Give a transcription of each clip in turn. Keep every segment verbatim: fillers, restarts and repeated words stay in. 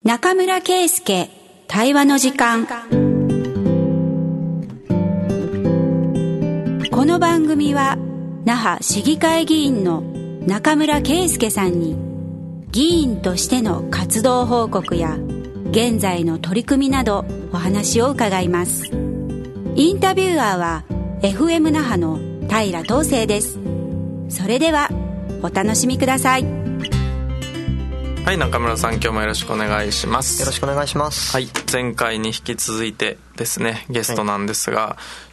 中村圭介対話の時間。この番組は那覇市議会議員の中村圭介さんに議員としての活動報告や現在の取り組みなどお話を伺います。インタビュアーは エフエム 那覇の平東成です。それではお楽しみください。 はい、中村さん、今日もよろしくお願いします。 よろしくお願いします。 はい、前回に引き続いてですね、ゲストなんですが、はい、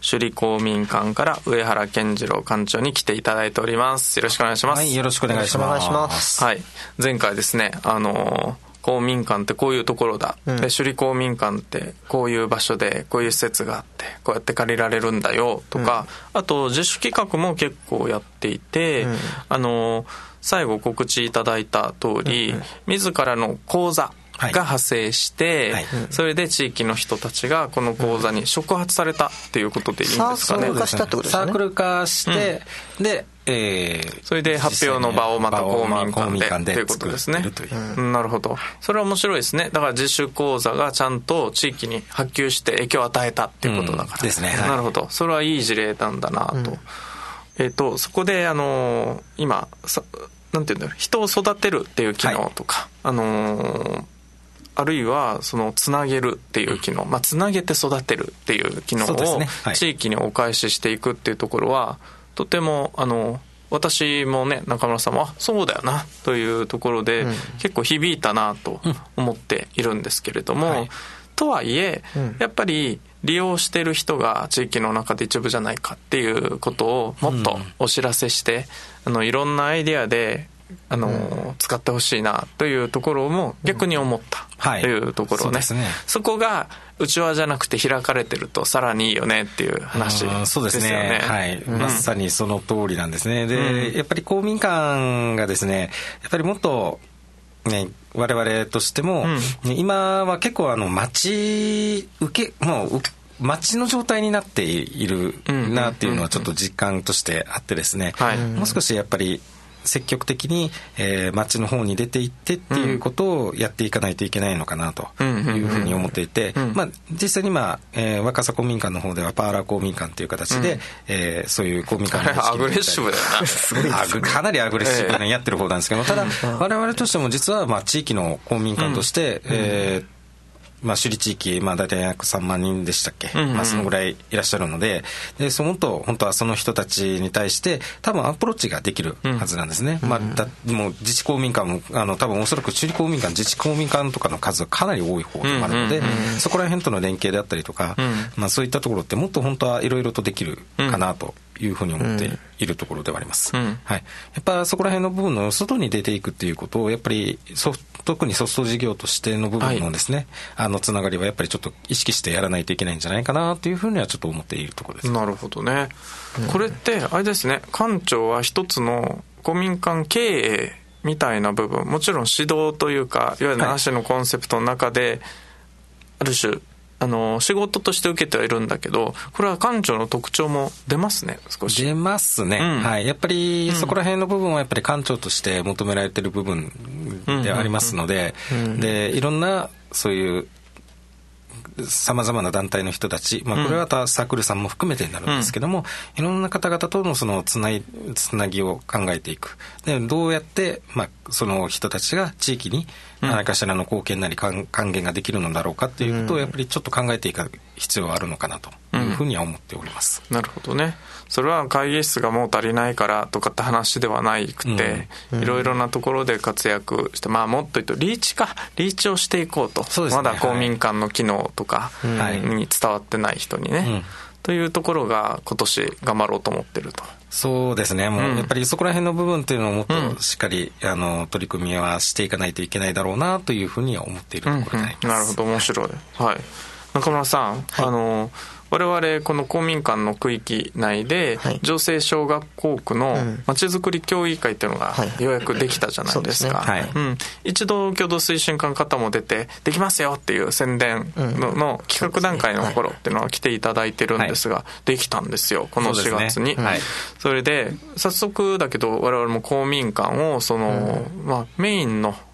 首里公民館から上原健次郎館長に来ていただいております。よろしくお願いします。 はい、よろしくお願いします。 はい、前回ですね、あのー公民館ってこういうところだ、うん、で首里公民館ってこういう場所でこういう施設があってこうやって借りられるんだよとか、うん、あと自主企画も結構やっていて、うん、あの最後告知いただいた通り、うんうん、自らの口座が派生して、はいはい、それで地域の人たちがこの口座に触発されたっていうことでいいんですかね。 サークル化したってことですね。 サークル化して、うん、でえー、 それで発表の場をまた公民館でということですね。うん、なるほど。それは面白いですね。だから自主講座がちゃんと地域に波及して影響を与えたっていうことだから、うん、ですね、はい、なるほど。それはいい事例なんだなと、うん、えーとそこであのー、今さなんていうんだろう、人を育てるっていう機能とか、はい、あのーあるいはそのつなげるっていう機能、まあ、つなげて育てるっていう機能を地域にお返ししていくっていうところはとてもあの私もね、中村さんもあそうだよなというところで、うん、結構響いたなと思っているんですけれども、うんはい、とはいえ、うん、やっぱり利用してる人が地域の中で一部じゃないかっていうことをもっとお知らせして、うん、あのいろんなアイデアであの、うん、使ってほしいなというところも逆に思ったというところね、うんはい、 そ, ねそこが内輪じゃなくて開かれてるとさらにいいよねっていう話ですよね。 そうですね、はい、うん、まさにその通りなんですね。で、うん、やっぱり公民館がですね、やっぱりもっとね、我々としても、うん、今は結構あの町受けもう街の状態になっているなっていうのはちょっと実感としてあってですね、もう少しやっぱり積極的に、えー、街の方に出て行ってっていうことをやっていかないといけないのかなというふうに思っていて、うんうんうんまあ、実際に今、えー、若狭公民館の方ではパーラー公民館という形で、うんえー、そういう公民館のアグレッシブだよなすごいですね、 かなりアグレッシブにやってる方なんですけど、ただ我々としても実はまあ地域の公民館として、うんえーまあ、首里地域、まあ、大体約さんまんにんでしたっけ、うんうんまあ、そのぐらいいらっしゃるので、でそのと本当はその人たちに対して多分アプローチができるはずなんですね、うんまあ、だもう自治公民館もあの多分おそらく首里公民館自治公民館とかの数はかなり多い方でもあるので、うんうんうん、そこら辺との連携であったりとか、うんまあ、そういったところってもっと本当はいろいろとできるかなというふうに思っているところではあります、うんはい、やっぱそこら辺の部分の外に出ていくっていうことをやっぱりソフト特にソフト事業としての部分のですね、はい、あのつながりはやっぱりちょっと意識してやらないといけないんじゃないかなというふうにはちょっと思っているところです。 なるほどね、うん、これってあれですね、館長は一つの公民館経営みたいな部分、もちろん指導というかいわゆる那覇市のコンセプトの中で、はい、ある種あの仕事として受けてはいるんだけど、これは館長の特徴も出ますね。少し出ますね、うんはい、やっぱりそこら辺の部分はやっぱり館長として求められている部分でありますので、うんうんうん、でいろんなそういうさまざまな団体の人たち、まあ、これはサークルさんも含めてになるんですけども、うん、いろんな方々とのそのつないつなぎを考えていく。でどうやって、まあ、その人たちが地域に何かしらの貢献なり還元ができるのだろうかっていうことをやっぱりちょっと考えていく必要があるのかなというふうには思っております、 うん、なるほどね。それは会議室がもう足りないからとかって話ではなくて、うん、いろいろなところで活躍して、まあ、もっと言うとリーチかリーチをしていこうと、そうですね、まだ公民館の機能とかに伝わってない人にね、はいうん、というところが今年頑張ろうと思ってると。 そうですね、もうやっぱりそこら辺の部分というのをもっとしっかり、うん、あの取り組みはしていかないといけないだろうなというふうには思っているところであります、 うんうん、なるほど、面白い、はい、中村さん、はい、あの我々この公民館の区域内で城西小学校区のまちづくり協議会っていうのがようやくできたじゃないですか、はいはいうん、一度共同推進課の方も出てできますよっていう宣伝 の,、うん、の企画段階の頃っていうのは来ていただいてるんですが、はい、できたんですよこのしがつに、ねはい、それで早速だけど我々も公民館をその、うんまあ、メインの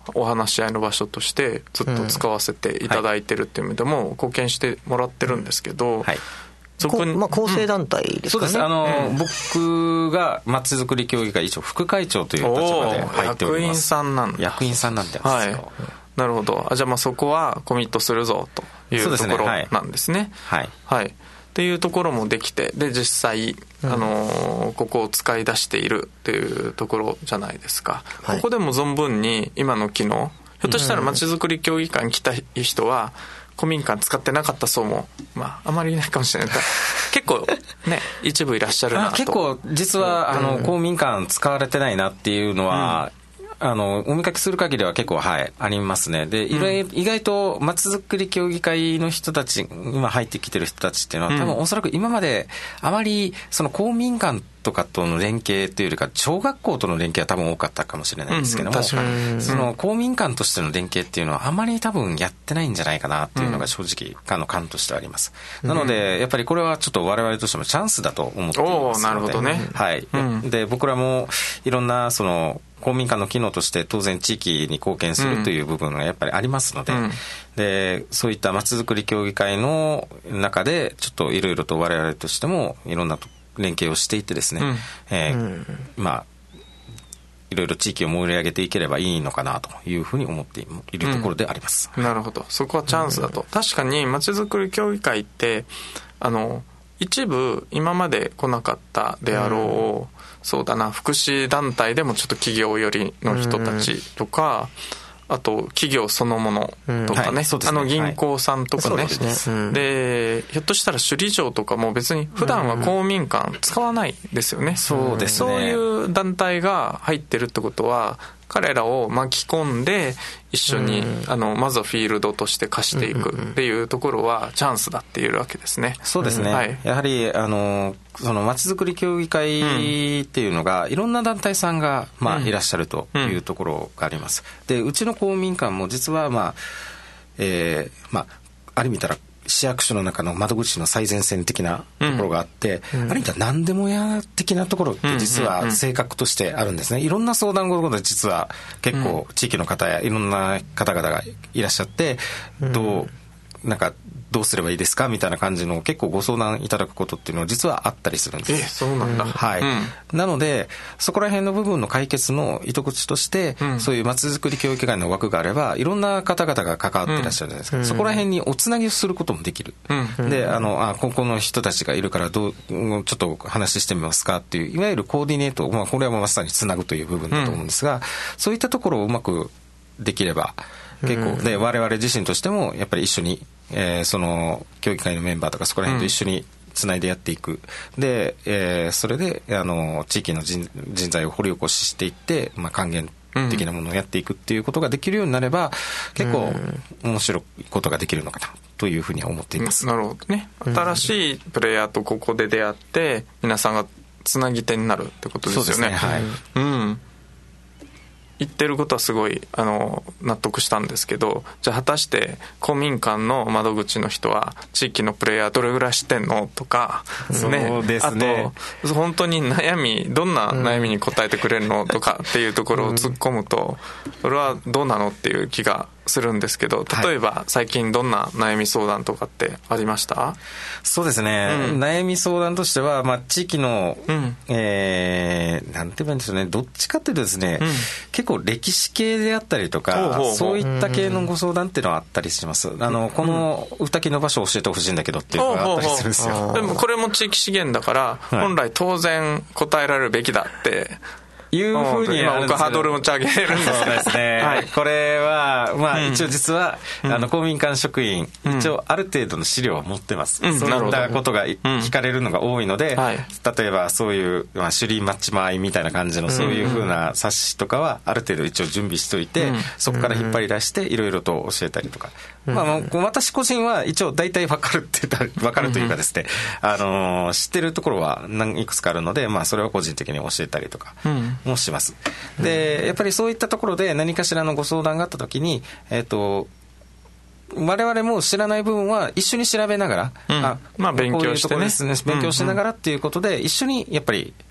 お話し合いの場所としてずっと使わせていただいてるっていう意味でも貢献してもらってるんですけど、 はい、そこにまあ、構成団体ですかね、うん、そうです。 あの、うん、僕がまちづくり協議会一応副会長という立場で入っております。 役員さんなんだ。 役員さんなんですよ、はい、 なるほど。あ、じゃあまあそこはコミットするぞというところなんですね。はい、はい、っていうところもできて、で実際、あのー、ここを使い出しているっていうところじゃないですか、はい、ここでも存分に今の機能、ひょっとしたらまちづくり協議会に来た人は公民館使ってなかった層も、まあ、あまりいないかもしれない結構ね一部いらっしゃるなと。 結構実は、うん、あの公民館使われてないなっていうのは、うんあのお見かけする限りは結構、はい、ありますね。で、うん、意外とまちづくり協議会の人たち、今入ってきてる人たちっていうのは、多分おそらく今まであまりその公民館とかとの連携というよりか小学校との連携は多分多かったかもしれないんですけども、うん、確かにその公民館としての連携っていうのはあまり多分やってないんじゃないかなっていうのが正直あの感としてはあります。なのでやっぱりこれはちょっと我々としてもチャンスだと思っていますので、 なるほどね。 はい。うん、で僕らもいろんなその公民館の機能として当然地域に貢献するという部分がやっぱりありますので、うん、でそういったまちづくり協議会の中でちょっといろいろと我々としてもいろんな連携をしていってですね、うんえーうん、まあいろいろ地域を盛り上げていければいいのかなというふうに思っているところであります、 うん、なるほど。そこはチャンスだと、うん、確かにまちづくり協議会ってあの一部今まで来なかったであろう、うん、そうだな福祉団体でもちょっと企業寄りの人たちとか、うん、あと企業そのものとかね、うんはい、あの銀行さんとかね、はい、で、でひょっとしたら首里城とかも別に普段は公民館使わないですよね、うん、 そうですね。 そういう団体が入ってるってことは彼らを巻き込んで一緒に、うん、あのまずはフィールドとして貸していくっていうところはチャンスだっていうわけですね。 そうですね、うんはい、やはりあのそのまちづくり協議会っていうのが、うん、いろんな団体さんが、まあ、いらっしゃるというところがあります。でうちの公民館も実は、まあえーまあ、ある意味たら市役所の中の窓口の最前線的なところがあって、うん、ある意味では何でも屋的なところって実は性格としてあるんですね。いろんな相談事で実は結構地域の方やいろんな方々がいらっしゃって、どうなんかどうすればいいですかみたいな感じの結構ご相談いただくことっていうのは実はあったりするんです。 え、そうなんだ。 はい、うん、なのでそこら辺の部分の解決の糸口として、うん、そういうまちづくり協議会の枠があればいろんな方々が関わっていらっしゃるじゃないですか、うん、そこら辺におつなぎをすることもできる、うん、であのあここの人たちがいるからどうちょっと話してみますかっていういわゆるコーディネート、まあ、これはまさにつなぐという部分だと思うんですが、うん、そういったところをうまくできれば結構で我々自身としてもやっぱり一緒に、えー、その協議会のメンバーとかそこら辺と一緒につないでやっていく、うん、で、えー、それであの地域の 人, 人材を掘り起こししていって、まあ、還元的なものをやっていくっていうことができるようになれば、うん、結構面白いことができるのかなというふうには思っています、 うん、なるほどね。新しいプレイヤーとここで出会って皆さんがつなぎ手になるってことですよね。 そうですね、はい、 うん言ってることはすごいあの納得したんですけど、じゃあ果たして公民館の窓口の人は地域のプレイヤーどれぐらい知ってんのとか、 ね、そうですね、 あと本当に悩みどんな悩みに答えてくれるのとかっていうところを突っ込むと、それはどうなのっていう気がするんですけど、例えば最近どんな悩み相談とかってありました？ そうですね、うん、悩み相談としては、まあ、地域の、うんえー、なんて言えばいいんでしょうね、どっちかというとですね、うん、結構歴史系であったりとか、ほうほうほうそういった系のご相談っていうのはあったりします。あのこの歌木の場所を教えてほしいんだけどっていうのがあったりするんですよ。ほうほうほうでもこれも地域資源だから、はい、本来当然答えられるべきだっていうふうに今僕ハードル持ち上げるんですけど、 そうですね、はい、これは、まあ、一応実は、うん、あの公民館職員、うん、一応ある程度の資料を持ってます、うん、そういったことが聞かれるのが多いので、うんはい、例えばそういう、まあ、首里マッチマイみたいな感じのそういうふうな冊子とかはある程度一応準備しておいて、うん、そこから引っ張り出していろいろと教えたりとか、うんまあ、私個人は一応大体分かるって言ったら分かるというかですね、うん、あの知ってるところは何いくつかあるので、まあ、それは個人的に教えたりとか、うんもします。でやっぱりそういったところで何かしらのご相談があったときに、えーと、我々も知らない部分は一緒に調べながら、 うん、あまあ勉強してね、 こういうところですね、勉強しながらっていうことで、うんうん、一緒にやっぱり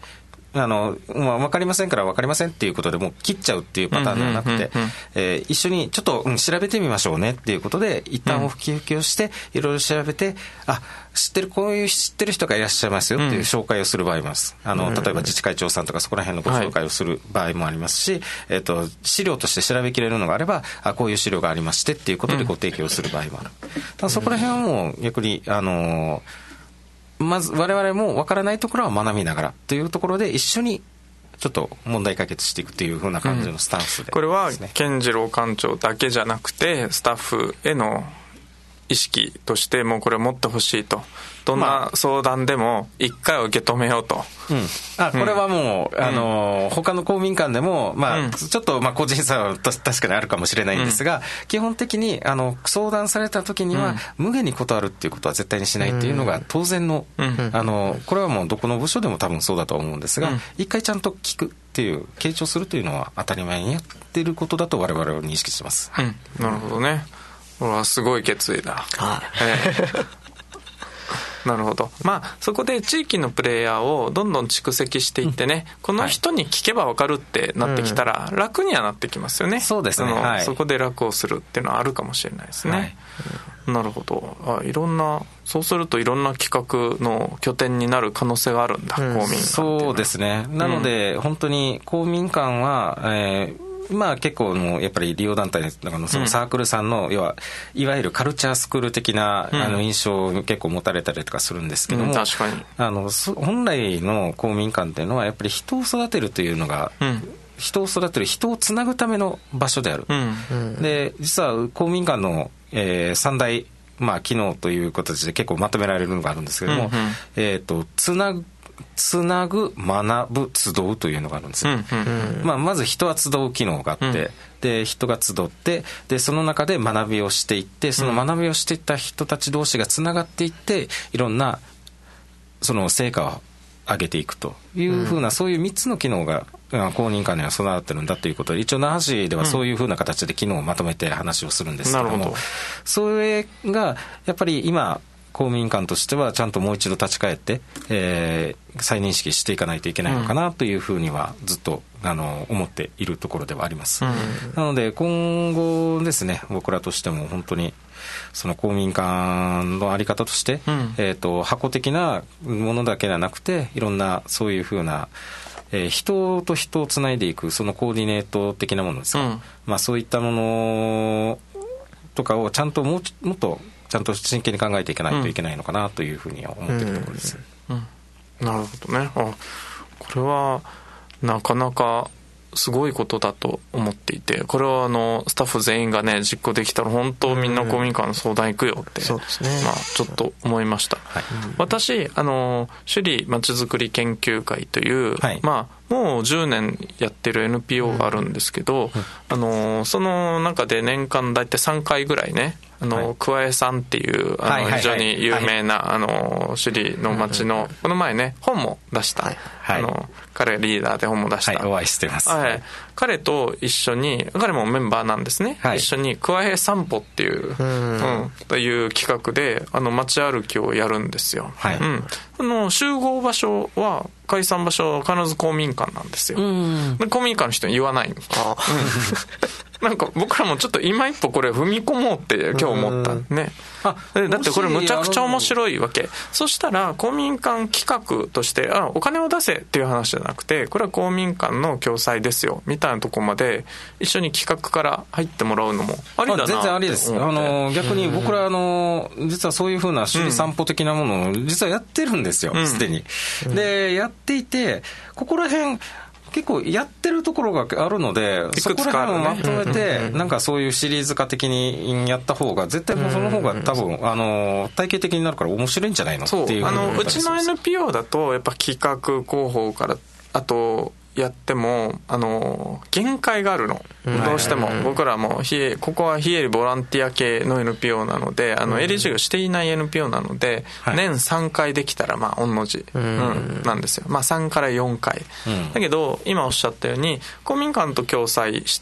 あの、まあ、分かりませんから分かりませんっていうことでもう切っちゃうっていうパターンではなくて、えー、一緒にちょっと、うん、調べてみましょうねっていうことで一旦お引き受けをしていろいろ調べて、あ、知ってるこういう知ってる人がいらっしゃいますよっていう紹介をする場合もあります。あの、例えば自治会長さんとかそこら辺のご紹介をする場合もありますし、はい、えっと、資料として調べきれるのがあれば、あ、こういう資料がありましてっていうことでご提供する場合もある。ただそこら辺はもう逆にあのまず我々も分からないところは学びながらというところで一緒にちょっと問題解決していくというふうな感じのスタンスで、ね、 うん、これは健次郎館長だけじゃなくてスタッフへの意識としてもうこれを持ってほしいと、どんな相談でも一回受け止めようと、 うん、あ、これはもう、うん、あの他の公民館でも、まあうん、ちょっとまあ個人差は確かにあるかもしれないんですが、うん、基本的にあの相談された時には、うん、無限に断るっていうことは絶対にしないっていうのが当然の、うん、あのこれはもうどこの部署でも多分そうだと思うんですが、うん、一回ちゃんと聞くっていう傾聴するというのは当たり前にやっていることだと我々は認識してます、 うん、なるほどね。これはすごい決意だ、はい、えー、なるほど。まあそこで地域のプレイヤーをどんどん蓄積していってね、うん、この人に聞けば分かるってなってきたら楽にはなってきますよね、うん、 そうですね、はい、 そこで楽をするっていうのはあるかもしれないですね、はい、うん、なるほど。あ、いろんな、そうするといろんな企画の拠点になる可能性があるんだ、うん、公民館っていうのは。 そうですね。なので、うん、本当に公民館は、えーまあ、結構のやっぱり利用団体のそのサークルさんの、うん、要はいわゆるカルチャースクール的な、うん、あの印象を結構持たれたりとかするんですけども、うん、確かにあの本来の公民館っていうのはやっぱり人を育てるというのが、うん、人を育てる、人をつなぐための場所である、うん、で実は公民館の、えー、三大、まあ、機能という形で結構まとめられるのがあるんですけども、うんうん、えーと、つなぐつなぐ、学ぶ、集うというのがあるんですよ、うんうん、まあ、まず人は集う機能があって、うん、で人が集って、でその中で学びをしていって、その学びをしていった人たち同士がつながっていって、いろんなその成果を上げていくというふうな、うん、そういうみっつの機能が公民館には備わってるんだということで、一応那覇市ではそういうふうな形で機能をまとめて話をするんですけども、うん、なるほど。それがやっぱり今公民館としてはちゃんともう一度立ち返って、えー、再認識していかないといけないのかなというふうにはずっとあの思っているところではあります、うん、なので今後ですね、僕らとしても本当にその公民館の在り方として、うん、えーと、箱的なものだけではなくて、いろんなそういうふうな、えー、人と人をつないでいくそのコーディネート的なものですか、うん、まあ、そういったものとかをちゃんともうもっとちゃんと真剣に考えていかないといけないのかなというふうには思っているところです、 うんうんうん、なるほどね。あ、これはなかなかすごいことだと思っていて、これはあのスタッフ全員がね実行できたら本当みんな公民館の相談行くよって、 そうですね、 まあ、ちょっと思いました、はい、私あの首里まちづくり研究会という、はい、まあもうじゅうねんやってる エヌピーオー があるんですけど、うん、あのその中で年間大体さんかいぐらいね、あの、はい、桑江さんっていうあの非常に有名な、はい、あの首里の町の、この前ね本も出した、はいはい、あの彼リーダーで本も出した、 はい、お会いしてます、 はい、彼と一緒に、彼もメンバーなんですね、はい、一緒に桑江散歩っていう、うん、うん、という企画であの街歩きをやるんですよ、はい、うん、あの集合場所は解散場所は必ず公民館なんですよ、うん、で公民館の人に言わない。あなんか僕らもちょっと今一歩これ踏み込もうって今日思ったね。あ、だってこれむちゃくちゃ面白いわけ。そしたら公民館企画として、あ、お金を出せっていう話じゃなくて、これは公民館の共催ですよみたいなところまで一緒に企画から入ってもらうのもありだな。 全然ありです。あの逆に僕らあの実はそういうふうな首里散歩的なものを実はやってるんですよ、すで、うん、に、うん、でやっていて、ここら辺結構やってるところがあるので、そこら辺をまとめてなんかそういうシリーズ化的にやった方が絶対もうその方が多分あの体系的になるから面白いんじゃないのっていう。 あのうちの エヌピーオー だとやっぱ企画広報からあとやってもあの限界があるの、どうしても僕らも非営ここは非営利ボランティア系の エヌピーオー なので、あの営利事業していない エヌピーオー なので、はい、年さんかいできたらまあ御の字、うん、なんですよ。まあさんからよんかい、うん、だけど今おっしゃったように公民館と共催して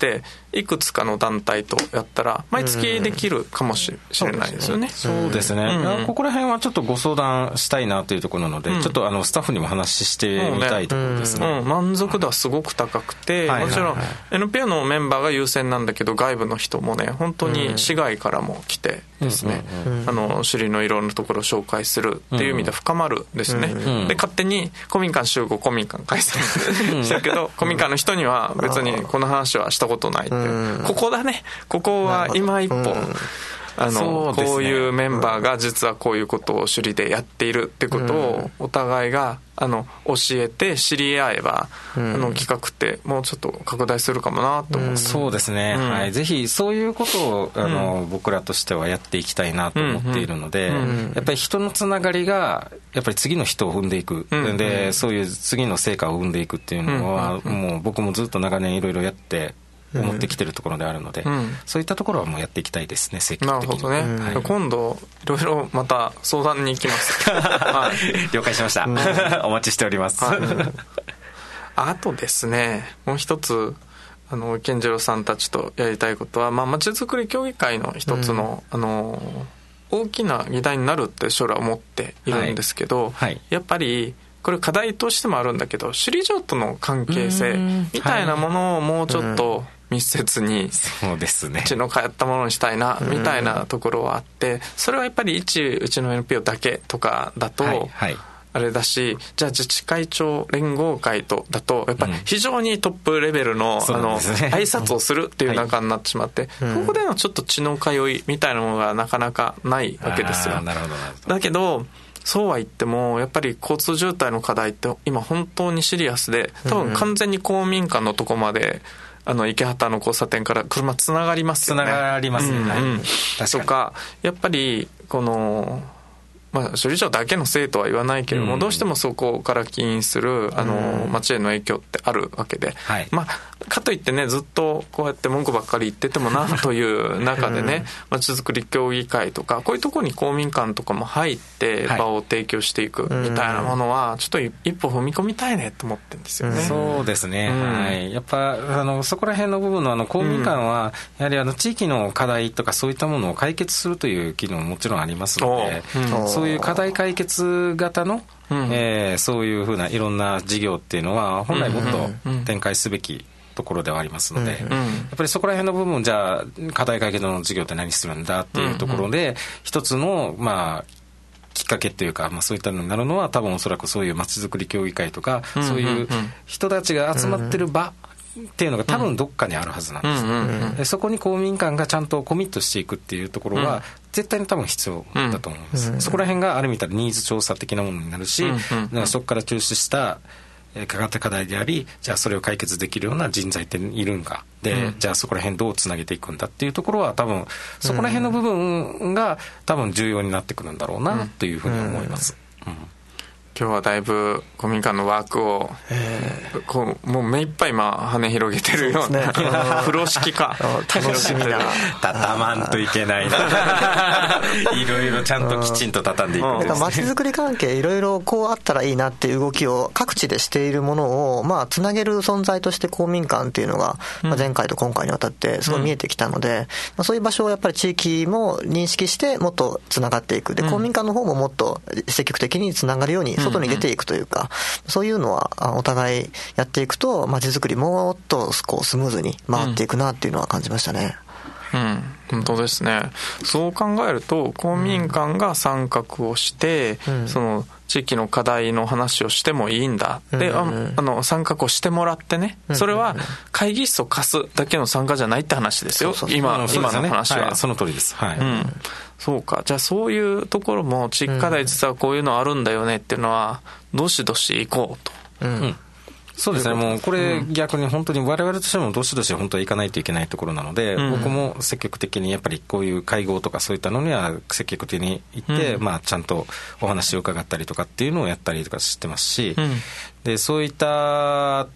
いくつかの団体とやったら毎月できるかもしれないですよね。 そうですね、うん、ここら辺はちょっとご相談したいなというところなので、うん、ちょっとあのスタッフにも話してみたいところですね、 うんうん、満足度はすごく高くて、はいはいはい、もちろん エヌピーオー のメンバーが優先なんだけど外部の人もね本当に市外からも来てですね、うんうんうん、あの首里のいろんなところを紹介するっていう意味で深まるですね、うんうん、で勝手に公民館集合公民館開催してるけど公民館の人には別にこの話はしたことないって、うん、ここだねここは今一歩、うん、あの、ね、こういうメンバーが実はこういうことを首里でやっているってことをお互いがあの教えて知り合えば、うん、あの企画ってもうちょっと拡大するかもなと思う、 うん、そうですね、うん、はい、ぜひそういうことをあの、うん、僕らとしてはやっていきたいなと思っているので、うんうん、やっぱり人のつながりがやっぱり次の人を生んでいく、うんうん、でそういう次の成果を生んでいくっていうのは、うんうん、もう僕もずっと長年いろいろやって思ってきてるところであるので、うん、そういったところはもうやっていきたいですね、積極的に。 なるほどね、はい、今度いろいろまた相談に行きます、 はい、了解しました、うん、お待ちしております、はい、 あとですねもう一つあの健次郎さんたちとやりたいことは、まあ、町づくり協議会の一つの、うん、あの大きな議題になるって将来思っているんですけど、はいはい、やっぱりこれ課題としてもあるんだけど首里城との関係性みたいなものをもうちょっと密接にそうですね、 うちの通ったものにしたいなみたいなところはあって、それはやっぱり一うちの エヌピーオー だけとかだと、はいはい、あれだし、じゃあ自治会長連合会とだとやっぱり非常にトップレベル の,、うん、あの挨拶をするっていう中になってしまって、はい、ここでのちょっと血の通いみたいなものがなかなかないわけですよ。 なるほどなるほど。 だけどそうは言ってもやっぱり交通渋滞の課題って今本当にシリアスで、多分完全に公民館のとこまであの池畑の交差点から車つながりますよね。 つながりますね、うんうん、 とかやっぱりこのまあ、首里城だけのせいとは言わないけれども、うん、どうしてもそこから起因するあの、うん、町への影響ってあるわけで、はい、まあ、かといってねずっとこうやって文句ばっかり言っててもなという中でね町づくり協議会とかこういうところに公民館とかも入って場を提供していくみたいなものはちょっと一歩踏み込みたいねと思ってるんですよね、うん、 そうですね、うん、はい、やっぱあのそこら辺の部分のあの公民館はやはりあの地域の課題とかそういったものを解決するという機能ももちろんありますので、うん、そういう課題解決型の、うん、えー、そういうふうないろんな事業っていうのは本来もっと展開すべきところではありますので、うんうん、やっぱりそこら辺の部分じゃあ課題解決の事業って何するんだっていうところで、うんうん、一つのまあきっかけっていうか、まあ、そういったのになるのは多分おそらくそういうまちづくり協議会とか、うんうんうん、そういう人たちが集まってる場っていうのが多分どっかにあるはずなんです、うんうんうん、でそこに公民館がちゃんとコミットしていくっていうところは、うん、絶対に多分必要だと思います、うん、そこら辺がある意味でニーズ調査的なものになるし、うんうんうん、そこから抽出したかかった課題であり、じゃあそれを解決できるような人材っているんかで、うん、じゃあそこら辺どうつなげていくんだっていうところは多分そこら辺の部分が多分重要になってくるんだろうなというふうに思います、うんうん、 今日はだいぶ公民館のワークをこうもう目いっぱい今羽広げてるような風呂敷か楽しみな畳まんといけないないろいろちゃんときちんと畳んでいくんですね。 まちづくり関係いろいろこうあったらいいなっていう動きを各地でしているものをまあつなげる存在として公民館っていうのがまあ前回と今回にわたってすごい見えてきたので、まあそういう場所をやっぱり地域も認識してもっとつながっていくで、公民館の方ももっと積極的につながるように外に出ていくというか、うんうん、そういうのはお互いやっていくとまちづくりもっとこうスムーズに回っていくなっていうのは感じましたね。 うん、本当ですね。そう考えると公民館が参画をして、うん、その地域の課題の話をしてもいいんだ、うん、で、ああの参画をしてもらってね、それは会議室を貸すだけの参加じゃないって話ですよ。そうそうそう今、今の話は、 はい、その通りです、はい、 うん、そうか。じゃあそういうところも地域課題実はこういうのあるんだよねっていうのはどしどし行こうと、 うんうん、そうですね。もうこれ逆に本当に我々としてもどしどし本当は行かないといけないところなので、うん、僕も積極的にやっぱりこういう会合とかそういったのには積極的に行って、うん、まあちゃんとお話を伺ったりとかっていうのをやったりとかしてますし、うん、でそういった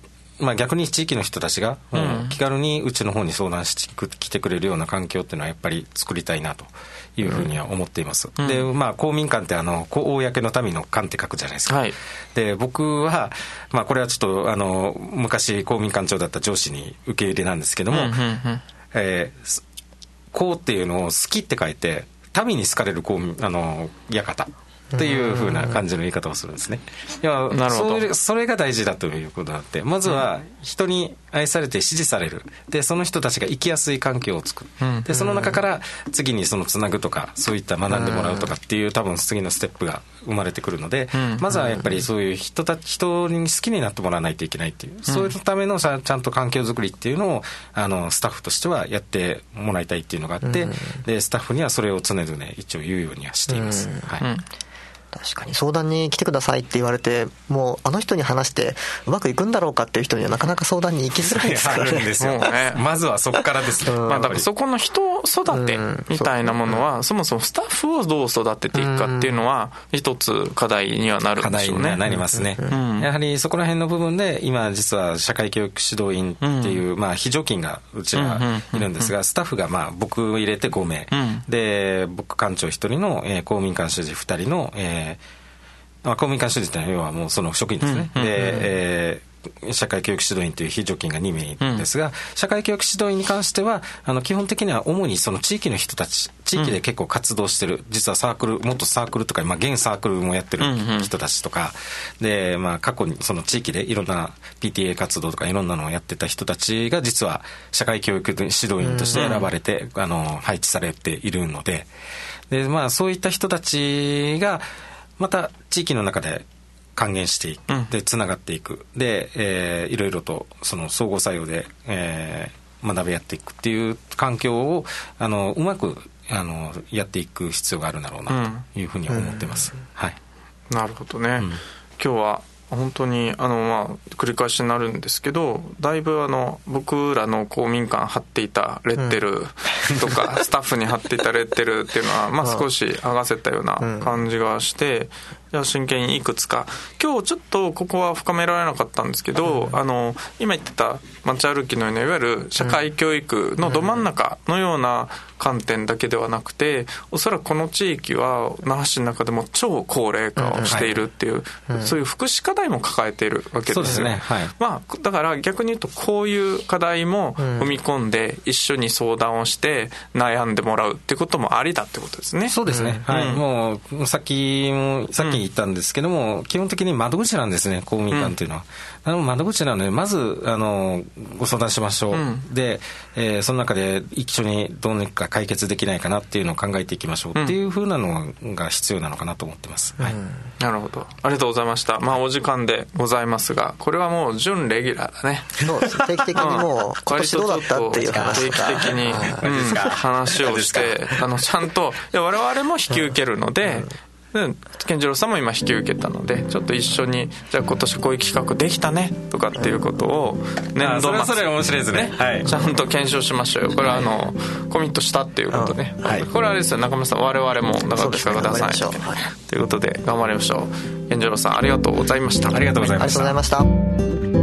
まあ、逆に地域の人たちがもう気軽にうちの方に相談してきてくれるような環境っていうのはやっぱり作りたいなというふうには思っています、うん、で、まあ、公民館ってあの公の民の館って書くじゃないですか、はい、で僕は、まあ、これはちょっとあの昔公民館長だった上司に受け入れなんですけども、うんうんうん、えー、公っていうのを好きって書いて民に好かれる公民あの館っていう風な感じの言い方をするんですね。いや、なるほど。それ、それが大事だということがあって、まずは人に愛されて支持される。で、その人たちが生きやすい環境を作る。で、その中から次にそのつなぐとか、そういった学んでもらうとかっていう多分次のステップが生まれてくるので、まずはやっぱりそういう人た人に好きになってもらわないといけないっていう、そういうためのちゃんと環境づくりっていうのをあのスタッフとしてはやってもらいたいっていうのがあって、でスタッフにはそれを常々一応言うようにはしています。はい。 確かに相談に来てくださいって言われてもうあの人に話してうまくいくんだろうかっていう人にはなかなか相談に行きづらいですからね。あるんですよね。まずはそこからですね、うん、 まあ、だからそこの人育てみたいなものは、うん、そもそもスタッフをどう育てていくかっていうのは一つ課題にはなるんでしょうね。課題にはなりますね、うん、やはりそこら辺の部分で今実は社会教育指導員っていう、うん、まあ、非常勤がうちはいるんですが、スタッフがまあ僕入れてごめい、うん、で僕館長ひとりの、えー、公民館主事ふたりの、えーまあ、公民館主事というのは要はもうその職員ですね、うんうんうん、で、えー、社会教育指導員という非常勤がにめいですが、うん、社会教育指導員に関してはあの基本的には主にその地域の人たち地域で結構活動してる、うん、実はサークル元サークルとか、まあ、現サークルもやってる人たちとか、うんうん、で、まあ、過去にその地域でいろんな ピーティーエー 活動とかいろんなのをやってた人たちが実は社会教育指導員として選ばれて、うん、あの配置されているので、で、まあ、そういった人たちがまた地域の中で還元していく、うん、でつながっていくで、えー、いろいろとその相互作用で、えー、学び合っていくっていう環境をあのうまくあのやっていく必要があるんだろうなというふうに思ってます、うんうん、はい。 なるほどね、うん、今日は本当にあの、まあ、繰り返しになるんですけどだいぶあの僕らの公民館貼っていたレッテルとか、うん、スタッフに貼っていたレッテルっていうのは、まあ、少し剥がせたような感じがして、うん、じゃあ真剣にいくつか今日ちょっとここは深められなかったんですけど、うん、あの今言ってた街歩きのようないわゆる社会教育のど真ん中のような観点だけではなくておそらくこの地域は那覇市の中でも超高齢化をしているっていう、うんはい、そういう福祉課題も抱えているわけですよ。そうですね、はい。まあ、だから逆に言うとこういう課題も踏み込んで一緒に相談をして悩んでもらうってこともありだってことですね。 そうですね、うんはい、もうさっきもさっき言ったんですけども、うん、基本的に窓口なんですね公民館というのは、うん、あの窓口なのでまずあのご相談しましょう、うん、で、えー、その中で一緒にどうにか解決できないかなっていうのを考えていきましょうっていう風なのが必要なのかなと思ってます、うんはい、 なるほどありがとうございました。まあお時間でございますがこれはもう準レギュラーだね。 そうです定期的にもう今年どうだったっていう話定期的に、うん、話をしてあのちゃんといや我々も引き受けるので、うんうん、健次郎さんも今引き受けたのでちょっと一緒にじゃあ今年こういう企画できたねとかっていうことを年度末それは面白いですね、はい、 ちゃんと検証しましょうよ。これはあのコミットしたっていうことね、はい、これはあれですよ中村さん我々もだから企画出さないと、はい、ということで頑張りましょう。健次郎さんありがとうございました。 ありがとうございました。 ありがとうございました。